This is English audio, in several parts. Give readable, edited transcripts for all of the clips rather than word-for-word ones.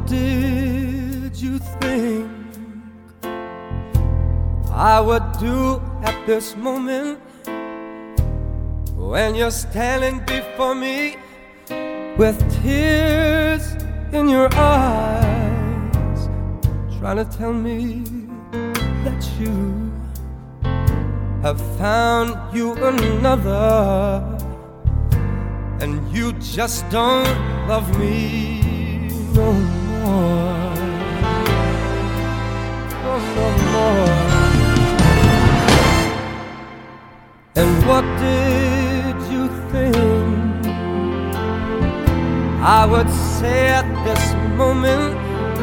did you think I would do at this moment when you're standing before me with tears in your eyes, trying to tell me that you have found you another, and you just don't love me no more, no more. And what did you think I would say at this moment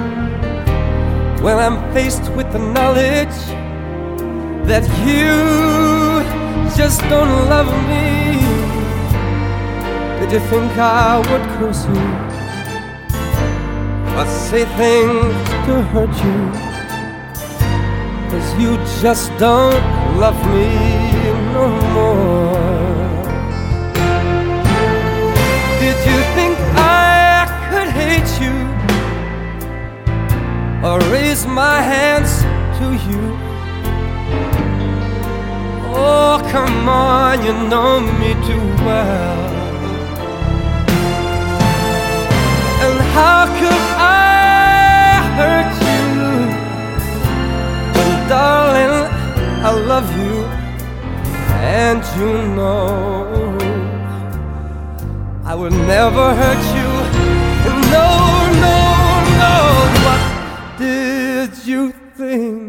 when I'm faced with the knowledge that you just don't love me? Did you think I would curse you or say things to hurt you? 'Cause you just don't love me no more. Did you think I could hate you or raise my hands to you? Oh, come on, you know me too well. And how could I hurt you when, darling, I love you, and you know I would never hurt you. No, no, no. What did you think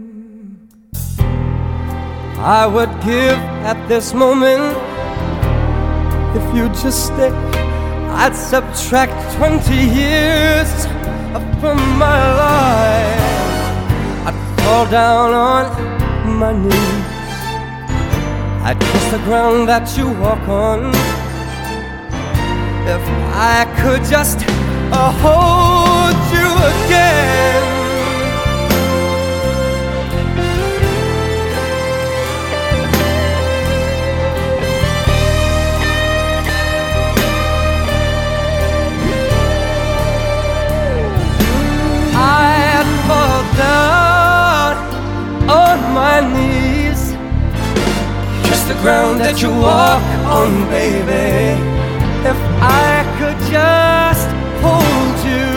I would give at this moment if you just stay? I'd subtract 20 years from my life. I'd fall down on my knees. I'd kiss the ground that you walk on. If I could just hold you again. I'd fall down on my knees, kiss the ground that you walk on, baby. If I could just hold you,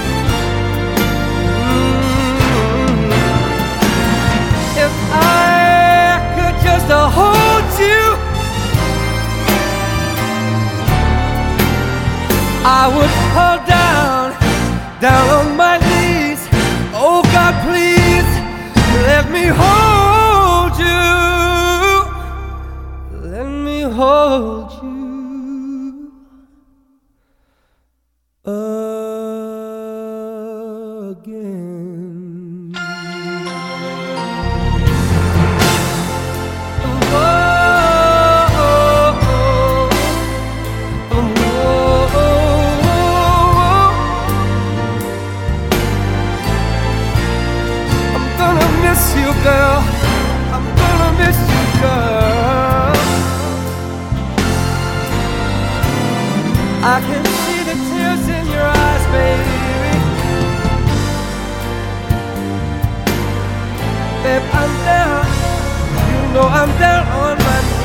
if I could just hold you, I would fall down on my knees. Oh God, please let me hold you, let me hold you again. I'm gonna miss you, girl. I'm gonna miss you, girl. I can see the tears in your eyes, baby. Babe, I'm down. You know I'm down on my knees.